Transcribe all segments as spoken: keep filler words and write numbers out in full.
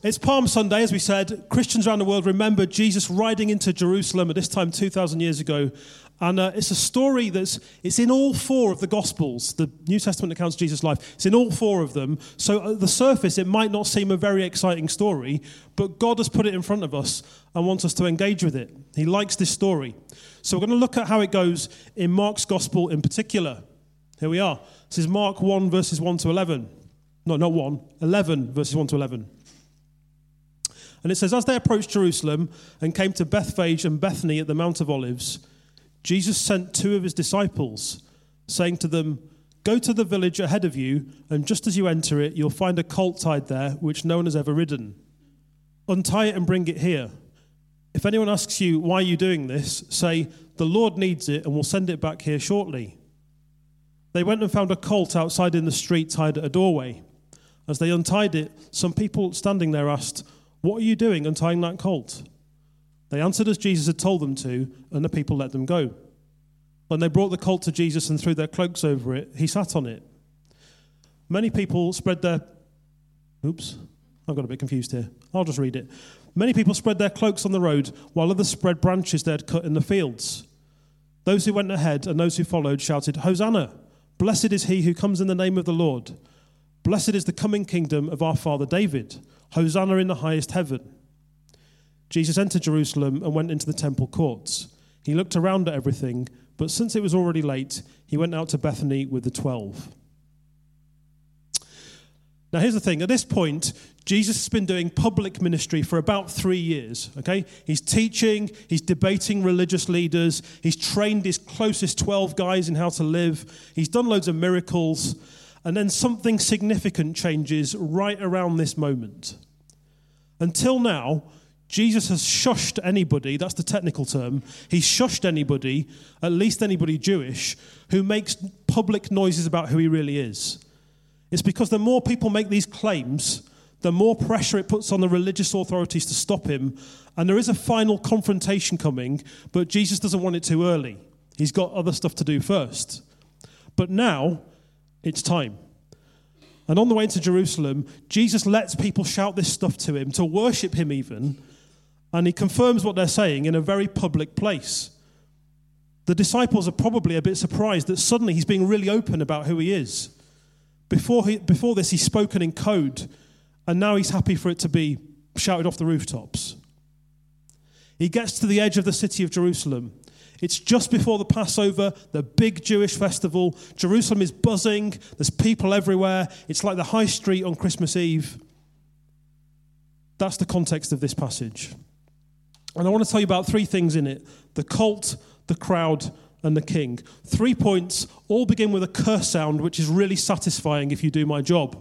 It's Palm Sunday, as we said. Christians around the world remember Jesus riding into Jerusalem at this time two thousand years ago. And uh, it's a story that's, it's in all four of the Gospels, the New Testament accounts of Jesus' life. It's in all four of them. So at the surface, it might not seem a very exciting story, but God has put it in front of us and wants us to engage with it. He likes this story. So we're going to look at how it goes in Mark's Gospel in particular. Here we are. This is Mark one, verses one to eleven. No, not one, eleven, verses one to eleven. And it says, as they approached Jerusalem and came to Bethphage and Bethany at the Mount of Olives, Jesus sent two of his disciples, saying to them, go to the village ahead of you, and just as you enter it, you'll find a colt tied there, which no one has ever ridden. Untie it and bring it here. If anyone asks you, why are you doing this? Say, the Lord needs it, and we'll send it back here shortly. They went and found a colt outside in the street tied at a doorway. As they untied it, some people standing there asked, what are you doing untying that colt? They answered as Jesus had told them to, and the people let them go. When they brought the colt to Jesus and threw their cloaks over it, he sat on it. Many people spread their... Oops, I've got a bit confused here. I'll just read it. Many people spread their cloaks on the road, while others spread branches they had cut in the fields. Those who went ahead and those who followed shouted, Hosanna! Blessed is he who comes in the name of the Lord. Blessed is the coming kingdom of our father David. Hosanna in the highest heaven. Jesus entered Jerusalem and went into the temple courts. He looked around at everything, but since it was already late, he went out to Bethany with the twelve. Now here's the thing. At this point, Jesus has been doing public ministry for about three years, okay? He's teaching, he's debating religious leaders, he's trained his closest twelve guys in how to live, he's done loads of miracles, and then something significant changes right around this moment. Until now, Jesus has shushed anybody, that's the technical term, he's shushed anybody, at least anybody Jewish, who makes public noises about who he really is. It's because the more people make these claims, the more pressure it puts on the religious authorities to stop him, and there is a final confrontation coming, but Jesus doesn't want it too early. He's got other stuff to do first. But now, it's time. And on the way into Jerusalem, Jesus lets people shout this stuff to him, to worship him even, and he confirms what they're saying in a very public place. The disciples are probably a bit surprised that suddenly he's being really open about who he is. Before he, before this, he's spoken in code, and now he's happy for it to be shouted off the rooftops. He gets to the edge of the city of Jerusalem. It's just before the Passover, the big Jewish festival. Jerusalem is buzzing. There's people everywhere. It's like the high street on Christmas Eve. That's the context of this passage. And I want to tell you about three things in it. The colt, the crowd, and the king. Three points, all begin with a curse sound, which is really satisfying if you do my job.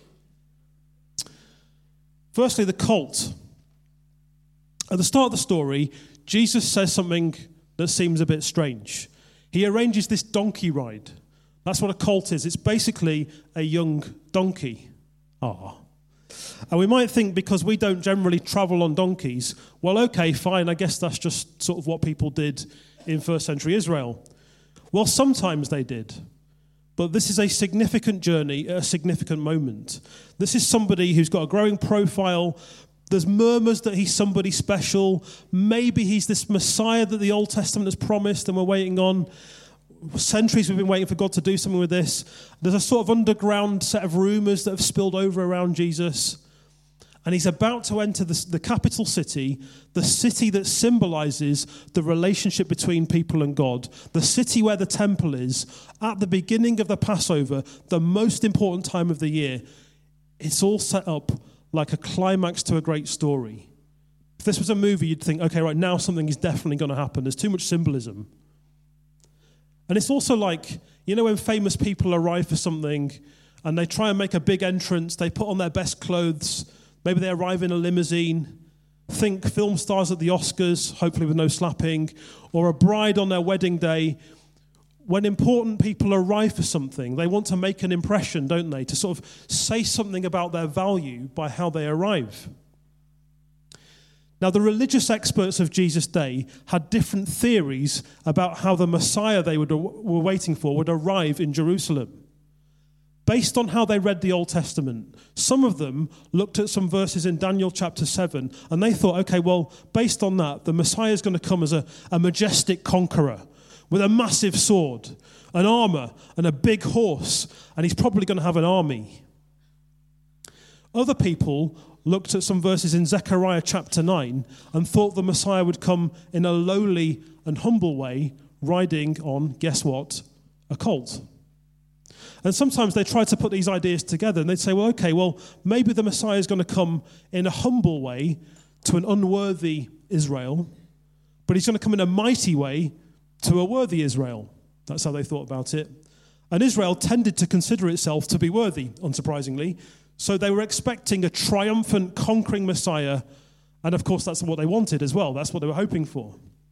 Firstly, the colt. At the start of the story, Jesus says something that seems a bit strange. He arranges this donkey ride. That's what a colt is. It's basically a young donkey. Ah. And we might think because we don't generally travel on donkeys, well, okay, fine, I guess that's just sort of what people did in first century Israel. Well, sometimes they did. But this is a significant journey at a significant moment. This is somebody who's got a growing profile. There's murmurs that he's somebody special. Maybe he's this Messiah that the Old Testament has promised and we're waiting on. Centuries we've been waiting for God to do something with this. There's a sort of underground set of rumors that have spilled over around Jesus. And he's about to enter the, the capital city, the city that symbolizes the relationship between people and God, the city where the temple is, at the beginning of the Passover, the most important time of the year. It's all set up like a climax to a great story. If this was a movie, you'd think, okay, right, now something is definitely going to happen. There's too much symbolism. And it's also like, you know, when famous people arrive for something and they try and make a big entrance, they put on their best clothes, maybe they arrive in a limousine. Think film stars at the Oscars, hopefully with no slapping, or a bride on their wedding day. When important people arrive for something, they want to make an impression, don't they? To sort of say something about their value by how they arrive. Now, the religious experts of Jesus' day had different theories about how the Messiah they would, were waiting for would arrive in Jerusalem. based on how they read the Old Testament. Some of them looked at some verses in Daniel chapter seven, and they thought, okay, well, based on that, the Messiah is going to come as a, a majestic conqueror with a massive sword, an armor, and a big horse, and he's probably going to have an army. Other people looked at some verses in Zechariah chapter nine and thought the Messiah would come in a lowly and humble way, riding on, guess what, a colt. And sometimes they try to put these ideas together and they'd say, well, okay, well, maybe the Messiah is going to come in a humble way to an unworthy Israel, but he's going to come in a mighty way to a worthy Israel. That's how they thought about it. And Israel tended to consider itself to be worthy, unsurprisingly. So they were expecting a triumphant, conquering Messiah. And of course, that's what they wanted as well. That's what they were hoping for.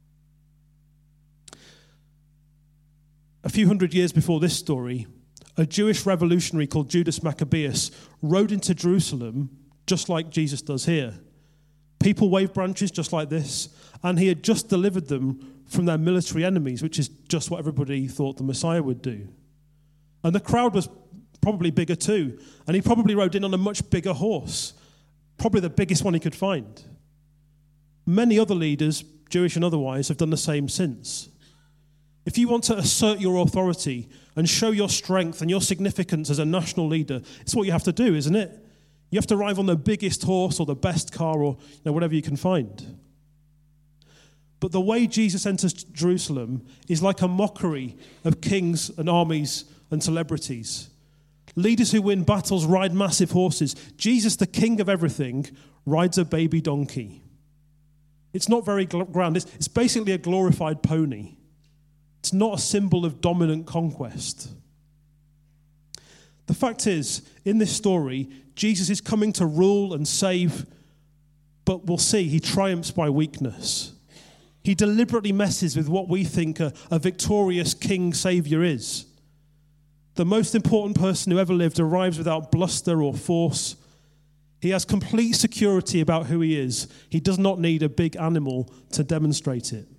A few hundred years before this story, a Jewish revolutionary called Judas Maccabeus rode into Jerusalem just like Jesus does here. People waved branches just like this, and he had just delivered them from their military enemies, which is just what everybody thought the Messiah would do. And the crowd was probably bigger too, and he probably rode in on a much bigger horse, probably the biggest one he could find. Many other leaders, Jewish and otherwise, have done the same since. If you want to assert your authority and show your strength and your significance as a national leader, it's what you have to do, isn't it? You have to arrive on the biggest horse or the best car or you know, whatever you can find. But the way Jesus enters Jerusalem is like a mockery of kings and armies and celebrities. Leaders who win battles ride massive horses. Jesus, the king of everything, rides a baby donkey. It's not very grand. It's, it's basically a glorified pony. It's not a symbol of dominant conquest. The fact is, in this story, Jesus is coming to rule and save, but we'll see, he triumphs by weakness. He deliberately messes with what we think a, a victorious king savior is. The most important person who ever lived arrives without bluster or force. He has complete security about who he is. He does not need a big animal to demonstrate it.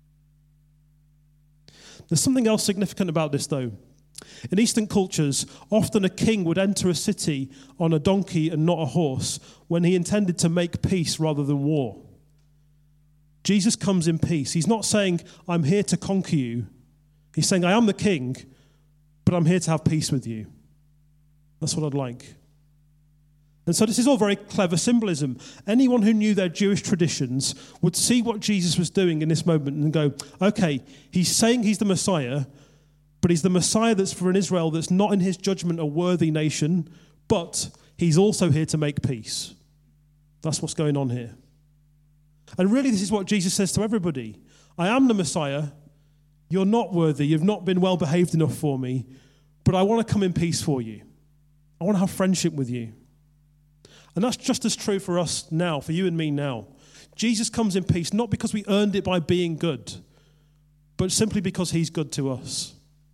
There's something else significant about this, though. In Eastern cultures, often a king would enter a city on a donkey and not a horse when he intended to make peace rather than war. Jesus comes in peace. He's not saying, I'm here to conquer you. He's saying, I am the king, but I'm here to have peace with you. That's what I'd like. And so this is all very clever symbolism. Anyone who knew their Jewish traditions would see what Jesus was doing in this moment and go, okay, he's saying he's the Messiah, but he's the Messiah that's for an Israel that's not in his judgment a worthy nation, but he's also here to make peace. That's what's going on here. And really this is what Jesus says to everybody. I am the Messiah. You're not worthy. You've not been well behaved enough for me, but I want to come in peace for you. I want to have friendship with you. And that's just as true for us now, for you and me now. Jesus comes in peace, not because we earned it by being good, but simply because he's good to us.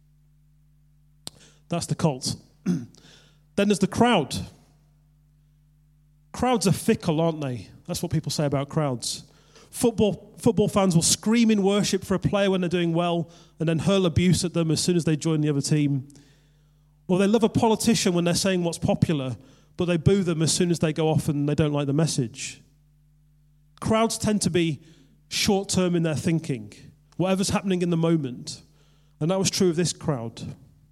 That's the cult. Then there's the crowd. Crowds are fickle, aren't they? That's what people say about crowds. Football, football fans will scream in worship for a player when they're doing well and then hurl abuse at them as soon as they join the other team. Or they love a politician when they're saying what's popular, but they boo them as soon as they go off and they don't like the message. Crowds tend to be short-term in their thinking, whatever's happening in the moment. And that was true of this crowd.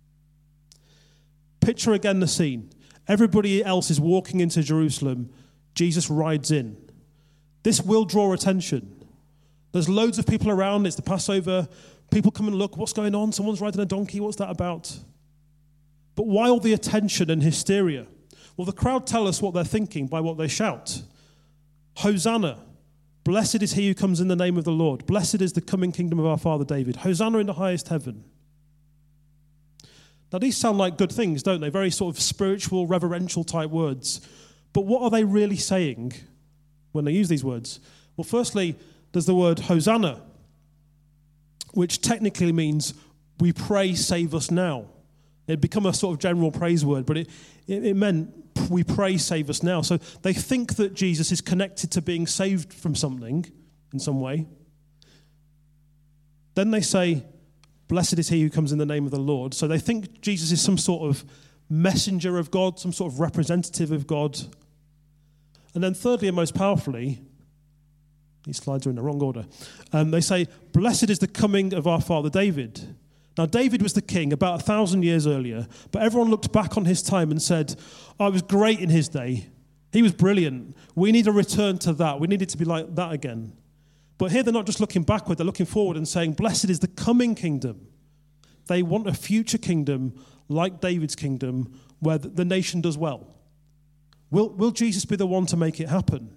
Picture again the scene. Everybody else is walking into Jerusalem. Jesus rides in. This will draw attention. There's loads of people around. It's the Passover. People come and look. What's going on? Someone's riding a donkey. What's that about? But why all the attention and hysteria? Well, the crowd tell us what they're thinking by what they shout. Hosanna. Blessed is he who comes in the name of the Lord. Blessed is the coming kingdom of our father David. Hosanna in the highest heaven. Now, these sound like good things, don't they? Very sort of spiritual, reverential type words. But what are they really saying when they use these words? Well, firstly, there's the word Hosanna, which technically means we pray, save us now. It become a sort of general praise word, but it, it, it meant we pray, save us now. So they think that Jesus is connected to being saved from something in some way. Then they say, blessed is he who comes in the name of the Lord. So they think Jesus is some sort of messenger of God, some sort of representative of God. And then thirdly and most powerfully, these slides are in the wrong order, um, they say, blessed is the coming of our father David. Now, David was the king about a thousand years earlier, but everyone looked back on his time and said, oh, it was great in his day. He was brilliant. We need a return to that. We need it to be like that again. But here they're not just looking backward, they're looking forward and saying, blessed is the coming kingdom. They want a future kingdom like David's kingdom where the nation does well. Will, will Jesus be the one to make it happen?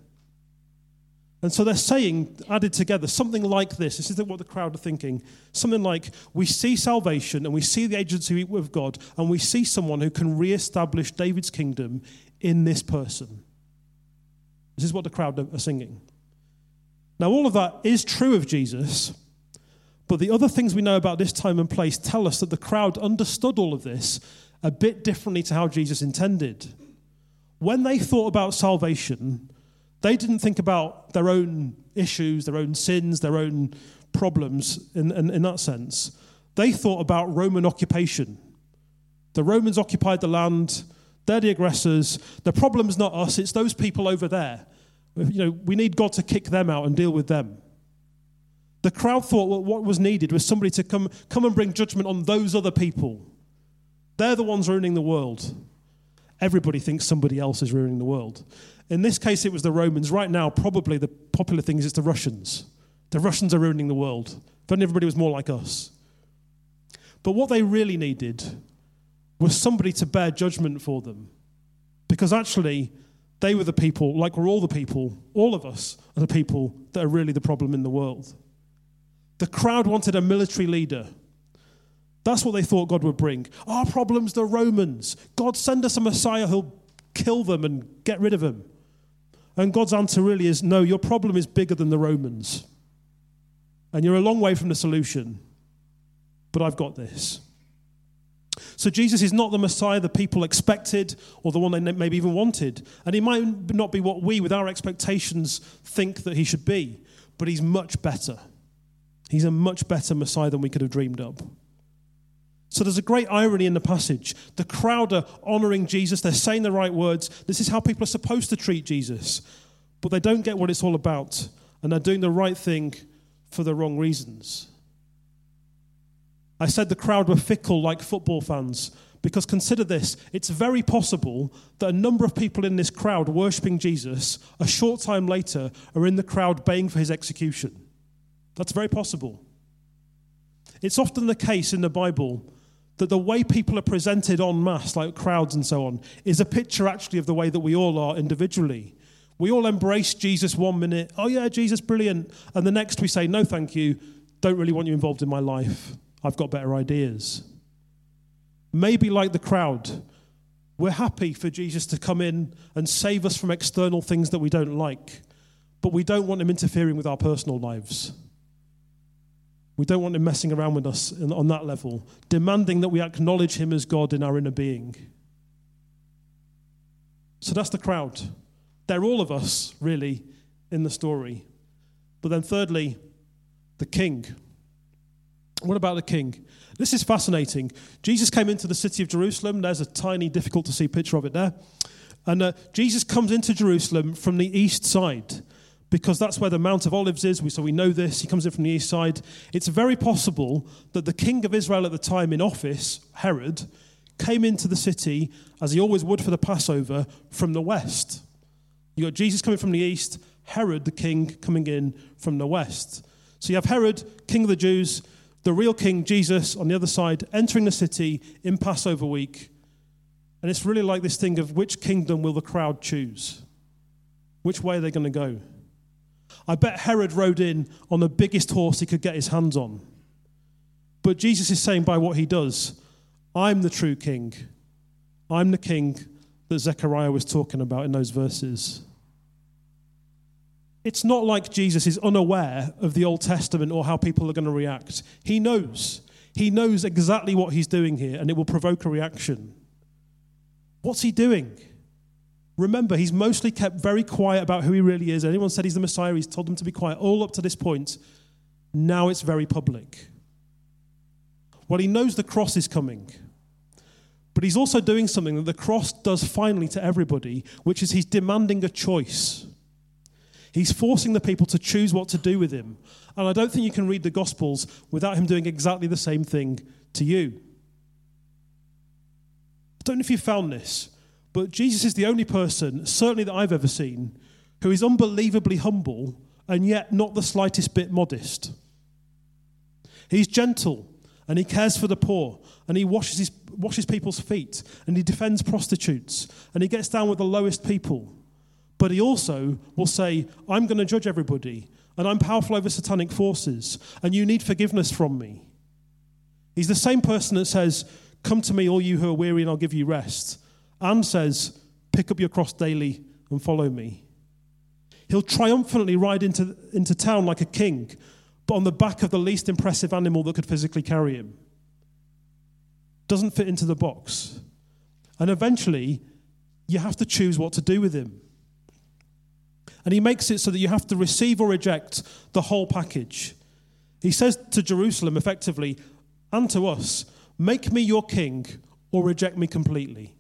And so they're saying, added together, something like this. This is what the crowd are thinking. Something like, we see salvation and we see the agency of God and we see someone who can reestablish David's kingdom in this person. This is what the crowd are singing. Now, all of that is true of Jesus, but the other things we know about this time and place tell us that the crowd understood all of this a bit differently to how Jesus intended. When they thought about salvation, they didn't think about their own issues, their own sins, their own problems in, in, in that sense. They thought about Roman occupation. The Romans occupied the land. They're the aggressors. The problem's not us, it's those people over there. You know, we need God to kick them out and deal with them. The crowd thought well, what was needed was somebody to come, come and bring judgment on those other people. They're the ones ruining the world. Everybody thinks somebody else is ruining the world. In this case, it was the Romans. Right now, probably the popular thing is it's the Russians. The Russians are ruining the world. If only everybody was more like us. But what they really needed was somebody to bear judgment for them. Because actually, they were the people, like we're all the people, all of us are the people that are really the problem in the world. The crowd wanted a military leader. That's what they thought God would bring. Our problem's the Romans. God, send us a Messiah who'll kill them and get rid of them. And God's answer really is, no, your problem is bigger than the Romans. And you're a long way from the solution. But I've got this. So Jesus is not the Messiah the people expected or the one they maybe even wanted. And he might not be what we, with our expectations, think that he should be. But he's much better. He's a much better Messiah than we could have dreamed up. So there's a great irony in the passage. The crowd are honoring Jesus. They're saying the right words. This is how people are supposed to treat Jesus. But they don't get what it's all about. And they're doing the right thing for the wrong reasons. I said the crowd were fickle like football fans. Because consider this. It's very possible that a number of people in this crowd worshipping Jesus a short time later are in the crowd baying for his execution. That's very possible. It's often the case in the Bible that the way people are presented en masse, like crowds and so on, is a picture actually of the way that we all are individually. We all embrace Jesus one minute, oh yeah, Jesus, brilliant. And the next we say, no thank you, don't really want you involved in my life. I've got better ideas. Maybe like the crowd, we're happy for Jesus to come in and save us from external things that we don't like, but we don't want him interfering with our personal lives. We don't want him messing around with us on that level, demanding that we acknowledge him as God in our inner being. So that's the crowd. They're all of us, really, in the story. But then thirdly, the king. What about the king? This is fascinating. Jesus came into the city of Jerusalem. There's a tiny, difficult to see picture of it there. And uh, Jesus comes into Jerusalem from the east side, because that's where the Mount of Olives is. So we know this. He comes in from the east side. It's very possible that the king of Israel at the time in office, Herod, came into the city, as he always would for the Passover, from the west. You got Jesus coming from the east, Herod, the king, coming in from the west. So you have Herod, king of the Jews, the real king, Jesus, on the other side, entering the city in Passover week. And it's really like this thing of which kingdom will the crowd choose? Which way are they going to go? I bet Herod rode in on the biggest horse he could get his hands on. But Jesus is saying by what he does, I'm the true king. I'm the king that Zechariah was talking about in those verses. It's not like Jesus is unaware of the Old Testament or how people are going to react. He knows. He knows exactly what he's doing here, and it will provoke a reaction. What's he doing? Remember, he's mostly kept very quiet about who he really is. Anyone said he's the Messiah, he's told them to be quiet all up to this point. Now it's very public. Well, he knows the cross is coming. But he's also doing something that the cross does finally to everybody, which is he's demanding a choice. He's forcing the people to choose what to do with him. And I don't think you can read the Gospels without him doing exactly the same thing to you. I don't know if you found this, but Jesus is the only person, certainly that I've ever seen, who is unbelievably humble and yet not the slightest bit modest. He's gentle and he cares for the poor and he washes his, washes people's feet and he defends prostitutes and he gets down with the lowest people. But he also will say, I'm going to judge everybody and I'm powerful over satanic forces and you need forgiveness from me. He's the same person that says, come to me, all you who are weary, and I'll give you rest. And says, pick up your cross daily and follow me. He'll triumphantly ride into, into town like a king, but on the back of the least impressive animal that could physically carry him. Doesn't fit into the box. And eventually, you have to choose what to do with him. And he makes it so that you have to receive or reject the whole package. He says to Jerusalem, effectively, and to us, make me your king or reject me completely.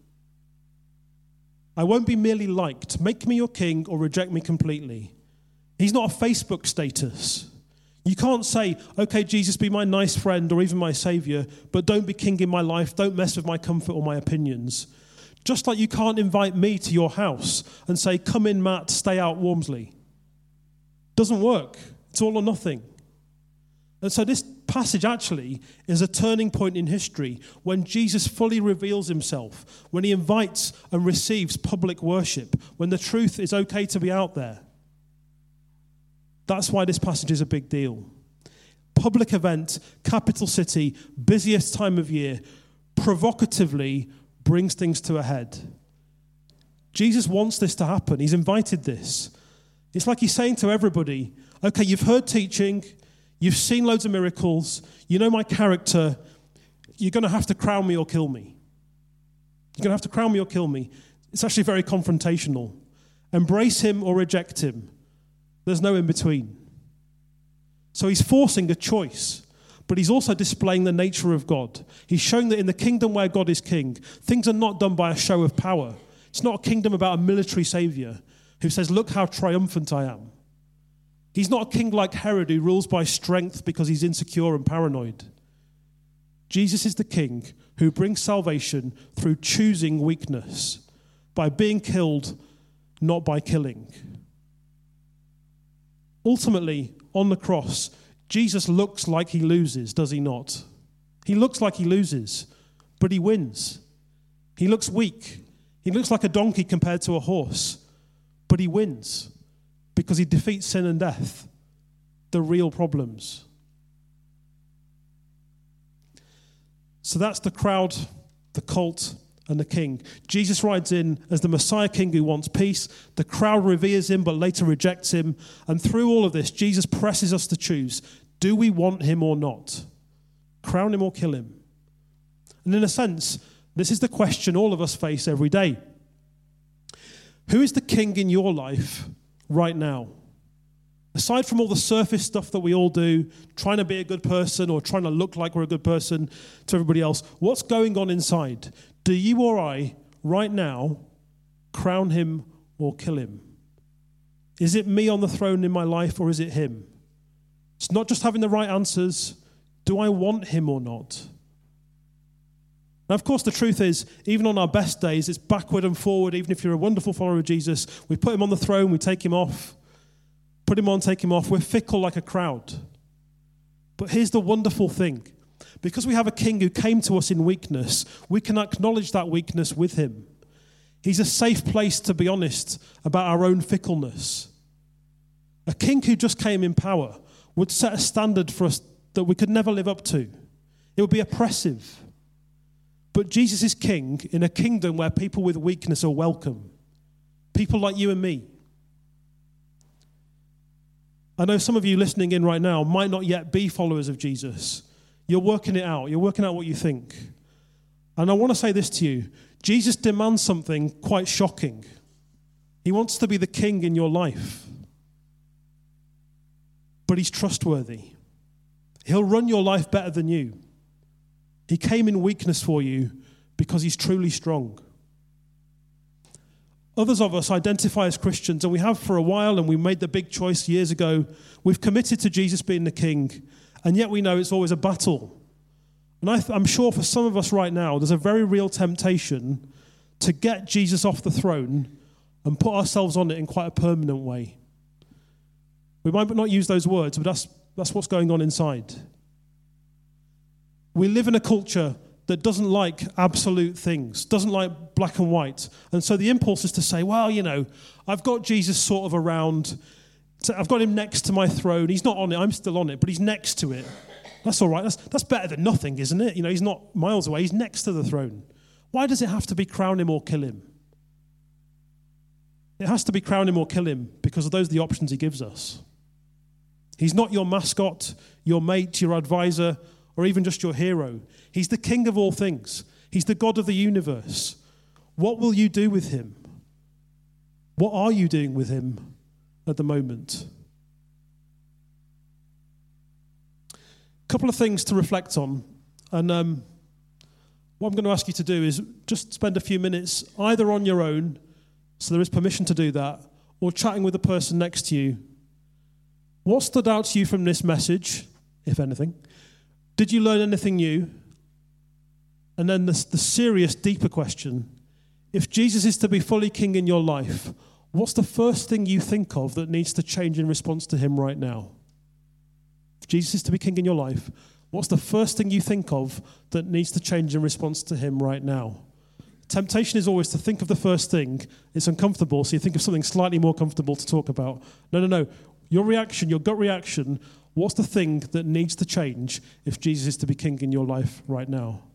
I won't be merely liked. Make me your king or reject me completely. He's not a Facebook status. You can't say, okay, Jesus, be my nice friend or even my savior, but don't be king in my life. Don't mess with my comfort or my opinions. Just like you can't invite me to your house and say, come in, Matt, stay out, Walmsley. Doesn't work. It's all or nothing. And so this passage actually is a turning point in history when Jesus fully reveals himself, when he invites and receives public worship, when the truth is okay to be out there. That's why this passage is a big deal. Public event, capital city, busiest time of year, provocatively brings things to a head. Jesus wants this to happen. He's invited this. It's like he's saying to everybody, okay, you've heard teaching, you've seen loads of miracles, you know my character, you're going to have to crown me or kill me. You're going to have to crown me or kill me. It's actually very confrontational. Embrace him or reject him. There's no in between. So he's forcing a choice, but he's also displaying the nature of God. He's showing that in the kingdom where God is king, things are not done by a show of power. It's not a kingdom about a military savior who says, look how triumphant I am. He's not a king like Herod who rules by strength because he's insecure and paranoid. Jesus is the king who brings salvation through choosing weakness, by being killed, not by killing. Ultimately, on the cross, Jesus looks like he loses, does he not? He looks like he loses, but he wins. He looks weak. He looks like a donkey compared to a horse, but he wins because he defeats sin and death, the real problems. So that's the crowd, the cult, and the king. Jesus rides in as the Messiah king who wants peace. The crowd reveres him but later rejects him. And through all of this, Jesus presses us to choose. Do we want him or not? Crown him or kill him? And in a sense, this is the question all of us face every day. Who is the king in your life right now? Aside from all the surface stuff that we all do, trying to be a good person or trying to look like we're a good person to everybody else, what's going on inside? Do you or I, right now, crown him or kill him? Is it me on the throne in my life or is it him? It's not just having the right answers. Do I want him or not? Now, of course, the truth is, even on our best days, it's backward and forward. Even if you're a wonderful follower of Jesus, we put him on the throne, we take him off. Put him on, take him off. We're fickle like a crowd. But here's the wonderful thing. Because we have a king who came to us in weakness, we can acknowledge that weakness with him. He's a safe place to be honest about our own fickleness. A king who just came in power would set a standard for us that we could never live up to. It would be oppressive. But Jesus is king in a kingdom where people with weakness are welcome. People like you and me. I know some of you listening in right now might not yet be followers of Jesus. You're working it out. You're working out what you think. And I want to say this to you. Jesus demands something quite shocking. He wants to be the king in your life. But he's trustworthy. He'll run your life better than you. He came in weakness for you because he's truly strong. Others of us identify as Christians, and we have for a while, and we made the big choice years ago. We've committed to Jesus being the king, and yet we know it's always a battle. And I th- I'm sure for some of us right now, there's a very real temptation to get Jesus off the throne and put ourselves on it in quite a permanent way. We might not use those words, but that's that's what's going on inside. We live in a culture that doesn't like absolute things, doesn't like black and white. And so the impulse is to say, well, you know, I've got Jesus sort of around. I've got him next to my throne. He's not on it. I'm still on it, but he's next to it. That's all right. That's, that's better than nothing, isn't it? You know, he's not miles away. He's next to the throne. Why does it have to be crown him or kill him? It has to be crown him or kill him because those are the options he gives us. He's not your mascot, your mate, your advisor, or even just your hero. He's the king of all things. He's the God of the universe. What will you do with him? What are you doing with him at the moment? A couple of things to reflect on. And um, what I'm going to ask you to do is just spend a few minutes either on your own, so there is permission to do that, or chatting with the person next to you. What stood out to you from this message, if anything? Did you learn anything new? And then the, the serious, deeper question, if Jesus is to be fully king in your life, what's the first thing you think of that needs to change in response to him right now? If Jesus is to be king in your life, what's the first thing you think of that needs to change in response to him right now? Temptation is always to think of the first thing. It's uncomfortable, so you think of something slightly more comfortable to talk about. No, no, no. Your reaction, your gut reaction, what's the thing that needs to change if Jesus is to be king in your life right now?